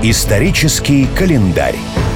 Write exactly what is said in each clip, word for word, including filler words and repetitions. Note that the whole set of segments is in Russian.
Исторический календарь.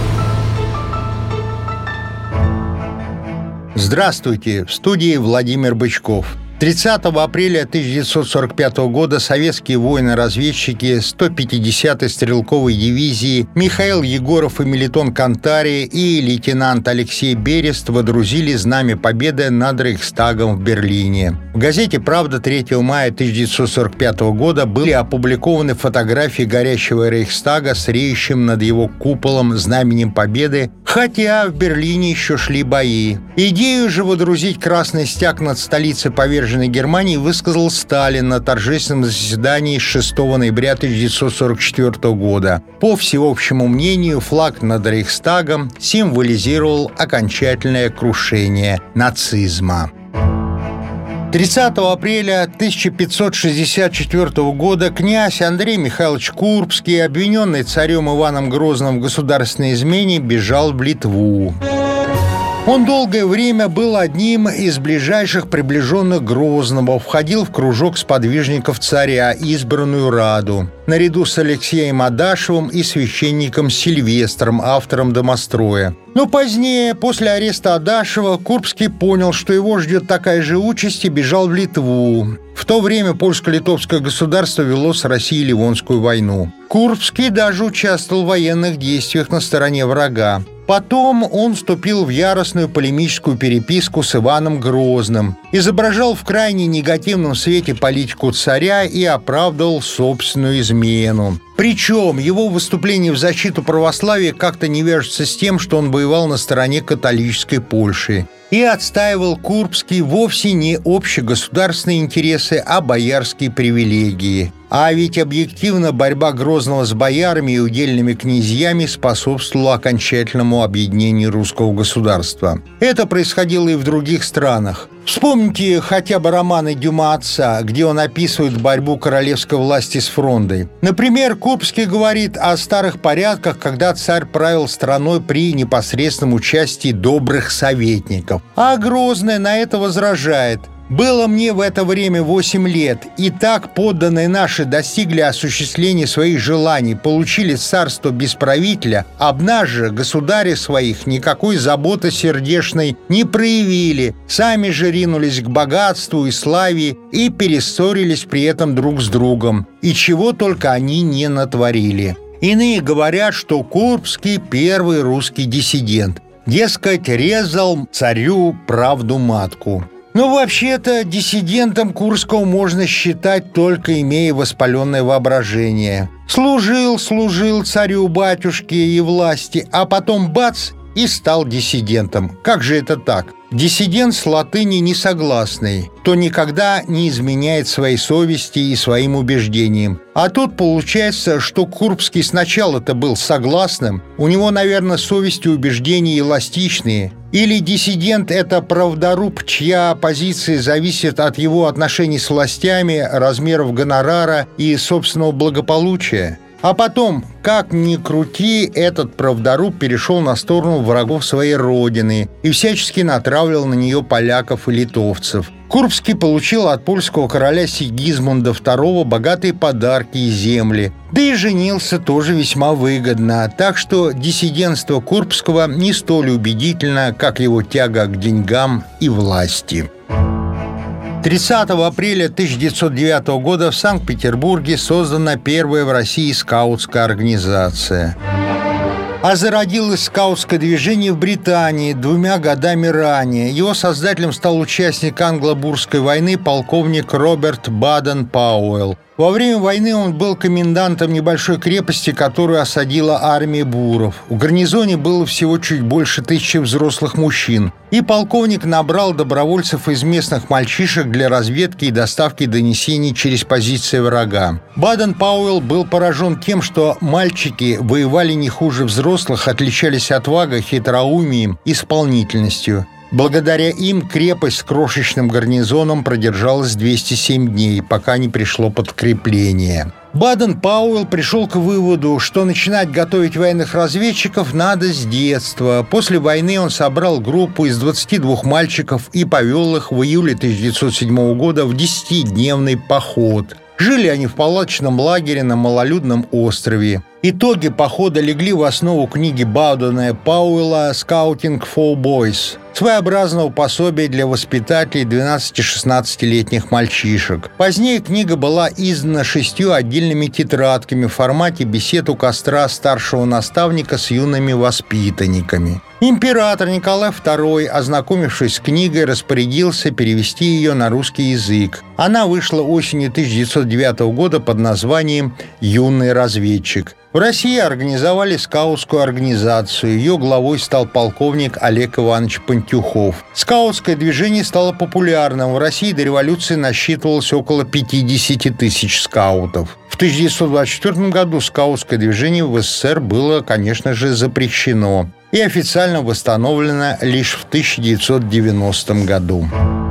Здравствуйте! В студии Владимир Бычков. тридцатого апреля тысяча девятьсот сорок пятого года советские воины-разведчики сто пятидесятой стрелковой дивизии Михаил Егоров и Мелитон Кантари и лейтенант Алексей Берест водрузили знамя победы над Рейхстагом в Берлине. В газете «Правда» третьего мая тысяча девятьсот сорок пятого года были опубликованы фотографии горящего Рейхстага с реющим над его куполом знаменем победы, хотя в Берлине еще шли бои. Идею же водрузить красный стяг над столицей поверженной Германии высказал Сталин на торжественном заседании шестого ноября тысяча девятьсот сорок четвёртого года. По всеобщему мнению, флаг над Рейхстагом символизировал окончательное крушение нацизма. тридцатого апреля тысяча пятьсот шестьдесят четвёртого года князь Андрей Михайлович Курбский, обвиненный царем Иваном Грозным в государственной измене, бежал в Литву. Он долгое время был одним из ближайших приближенных Грозного, входил в кружок сподвижников царя, избранную Раду, наряду с Алексеем Адашевым и священником Сильвестром, автором «Домостроя». Но позднее, после ареста Адашева, Курбский понял, что его ждет такая же участь, и бежал в Литву. В то время польско-литовское государство вело с Россией Ливонскую войну. Курбский даже участвовал в военных действиях на стороне врага. Потом он вступил в яростную полемическую переписку с Иваном Грозным, изображал в крайне негативном свете политику царя и оправдывал собственную измену. Причем его выступление в защиту православия как-то не вяжется с тем, что он воевал на стороне католической Польши. И отстаивал Курбский вовсе не общегосударственные интересы, а боярские привилегии. А ведь объективно борьба Грозного с боярами и удельными князьями способствовала окончательному объединению русского государства. Это происходило и в других странах. Вспомните хотя бы романы Дюма «Отца», где он описывает борьбу королевской власти с фрондой. Например, Курбский говорит о старых порядках, когда царь правил страной при непосредственном участии добрых советников. А Грозный на это возражает: «Было мне в это время восемь лет, и так подданные наши достигли осуществления своих желаний, получили царство без правителя, об нас же, государя своих, никакой заботы сердечной не проявили, сами же ринулись к богатству и славе и перессорились при этом друг с другом, и чего только они не натворили». Иные говорят, что Курбский первый русский диссидент, дескать, резал царю правду матку. Но вообще-то диссидентом Курского можно считать, только имея воспаленное воображение. Служил, служил царю-батюшке и власти, а потом бац — и стал диссидентом. Как же это так? Диссидент с латыни несогласный, то никогда не изменяет своей совести и своим убеждениям. А тут получается, что Курбский сначала-то был согласным, у него, наверное, совесть и убеждения эластичные. Или диссидент – это правдоруб, чья позиция зависит от его отношений с властями, размеров гонорара и собственного благополучия. А потом, как ни крути, этот правдоруб перешел на сторону врагов своей родины и всячески натравливал на нее поляков и литовцев. Курбский получил от польского короля Сигизмунда второго богатые подарки и земли, да и женился тоже весьма выгодно, так что диссидентство Курбского не столь убедительно, как его тяга к деньгам и власти. тридцатого апреля тысяча девятьсот девятого года в Санкт-Петербурге создана первая в России скаутская организация. А зародилось скаутское движение в Британии двумя годами ранее. Его создателем стал участник англо-бурской войны полковник Роберт Баден-Пауэлл. Во время войны он был комендантом небольшой крепости, которую осадила армия буров. В гарнизоне было всего чуть больше тысячи взрослых мужчин, и полковник набрал добровольцев из местных мальчишек для разведки и доставки донесений через позиции врага. Баден-Пауэлл был поражен тем, что мальчики воевали не хуже взрослых, отличались отвагой, хитроумием, исполнительностью. Благодаря им крепость с крошечным гарнизоном продержалась двести семь дней, пока не пришло подкрепление. Баден-Пауэлл пришел к выводу, что начинать готовить военных разведчиков надо с детства. После войны он собрал группу из двадцати двух мальчиков и повел их в июле тысяча девятьсот седьмого года в десятидневный поход. Жили они в палаточном лагере на малолюдном острове. Итоги похода легли в основу книги Баудена Пауэлла «Scouting for Boys», своеобразного пособия для воспитателей двенадцати-шестнадцатилетних мальчишек. Позднее книга была издана шестью отдельными тетрадками в формате бесед у костра старшего наставника с юными воспитанниками. Император Николай второй, ознакомившись с книгой, распорядился перевести ее на русский язык. Она вышла осенью тысяча девятьсот девятого года под названием «Юный разведчик». В России организовали скаутскую организацию. Ее главой стал полковник Олег Иванович Пантюхов. Скаутское движение стало популярным. В России до революции насчитывалось около пятидесяти тысяч скаутов. В тысяча девятьсот двадцать четвёртом году скаутское движение в СССР было, конечно же, запрещено и официально восстановлено лишь в тысяча девятьсот девяностом году.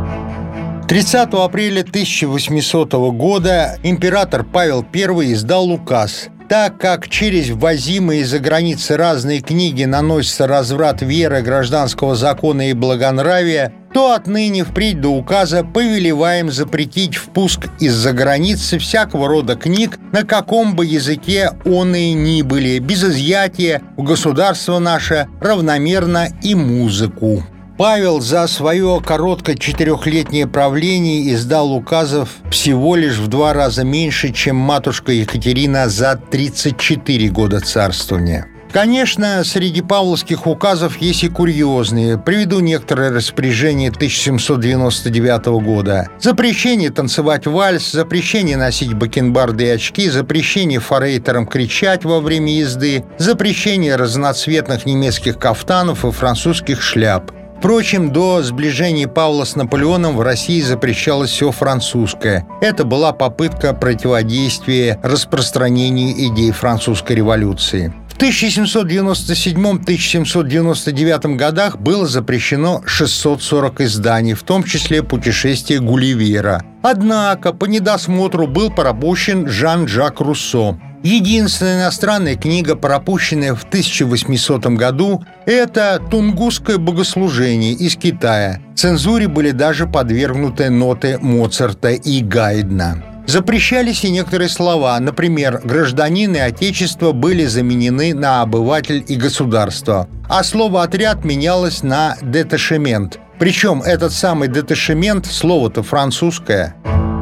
тридцатого апреля тысяча восьмисотого года император Павел Первый издал указ. Так как через ввозимые из-за границы разные книги наносится разврат веры, гражданского закона и благонравия, то отныне впредь до указа повелеваем запретить впуск из-за границы всякого рода книг, на каком бы языке оные ни были, без изъятия в государство наше равномерно и музыку. Павел за свое короткое четырехлетнее правление издал указов всего лишь в два раза меньше, чем матушка Екатерина за тридцать четыре года царствования. Конечно, среди павловских указов есть и курьезные. Приведу некоторые распоряжения тысяча семьсот девяносто девятого года. Запрещение танцевать вальс, запрещение носить бакенбарды и очки, запрещение форейтерам кричать во время езды, запрещение разноцветных немецких кафтанов и французских шляп. Впрочем, до сближения Павла с Наполеоном в России запрещалось все французское. Это была попытка противодействия распространению идей французской революции. В тысяча семьсот девяносто седьмом — тысяча семьсот девяносто девятом годах было запрещено шестьсот сорок изданий, в том числе «Путешествие Гулливера». Однако по недосмотру был пропущен Жан-Жак Руссо. Единственная иностранная книга, пропущенная в тысяча восьмисотом году, это «Тунгусское богослужение» из Китая. Цензуре были даже подвергнуты ноты Моцарта и Гайдна. Запрещались и некоторые слова, например, «гражданин» и «отечество» были заменены на «обыватель» и «государство», а слово «отряд» менялось на «деташемент». Причем этот самый «деташемент» слово-то французское.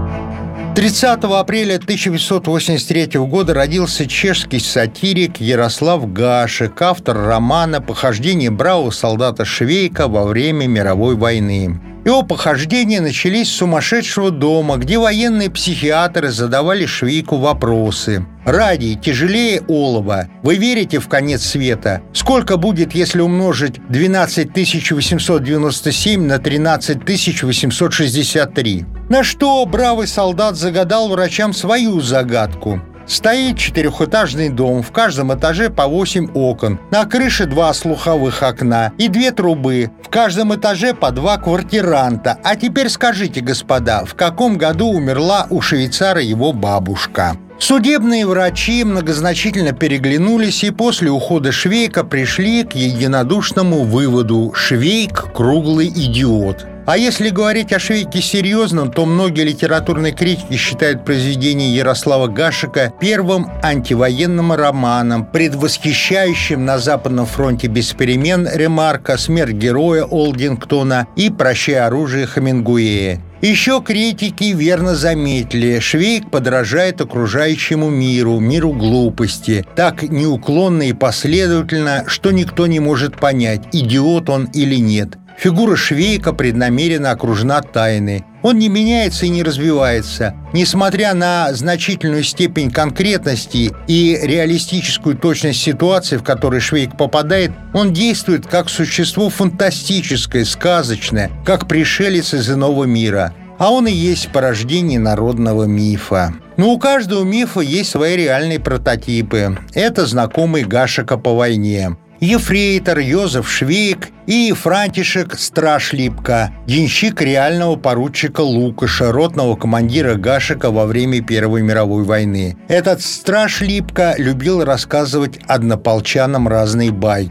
тридцатого апреля тысяча восемьсот восемьдесят третьего года родился чешский сатирик Ярослав Гашек, автор романа «Похождения бравого солдата Швейка во время мировой войны». Его похождения начались с сумасшедшего дома, где военные психиатры задавали Швейку вопросы. «Радий тяжелее олова. Вы верите в конец света? Сколько будет, если умножить двенадцать тысяч восемьсот девяносто семь на тринадцать тысяч восемьсот шестьдесят три?» На что бравый солдат загадал врачам свою загадку. Стоит четырехэтажный дом, в каждом этаже по восемь окон, на крыше два слуховых окна и две трубы, в каждом этаже по два квартиранта. А теперь скажите, господа, в каком году умерла у швейцара его бабушка? Судебные врачи многозначительно переглянулись и после ухода Швейка пришли к единодушному выводу: Швейк – круглый идиот. А если говорить о Швейке серьезном, то многие литературные критики считают произведение Ярослава Гашека первым антивоенным романом, предвосхищающим на Западном фронте без перемен Ремарка, смерть героя Олдингтона и «Прощай оружие» Хемингуэя. Еще критики верно заметили, Швейк подражает окружающему миру, миру глупости, так неуклонно и последовательно, что никто не может понять, идиот он или нет. Фигура Швейка преднамеренно окружена тайной. Он не меняется и не развивается. Несмотря на значительную степень конкретности и реалистическую точность ситуации, в которой Швейк попадает, он действует как существо фантастическое, сказочное, как пришелец из иного мира. А он и есть порождение народного мифа. Но у каждого мифа есть свои реальные прототипы. Это знакомый Гашека по войне. Ефрейтор Йозеф Швейк и Франтишек Страшлипка, денщик реального поручика Лукаша, ротного командира Гашека во время Первой мировой войны. Этот Страшлипка любил рассказывать однополчанам разные байки.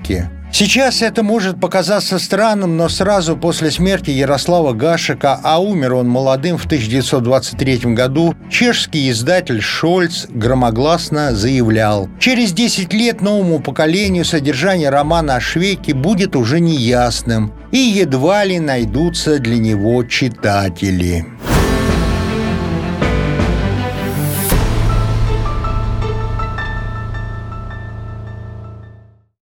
Сейчас это может показаться странным, но сразу после смерти Ярослава Гашека, а умер он молодым в тысяча девятьсот двадцать третьем году, чешский издатель Шольц громогласно заявлял: через десять лет новому поколению содержание романа о Швейке будет уже неясным, и едва ли найдутся для него читатели.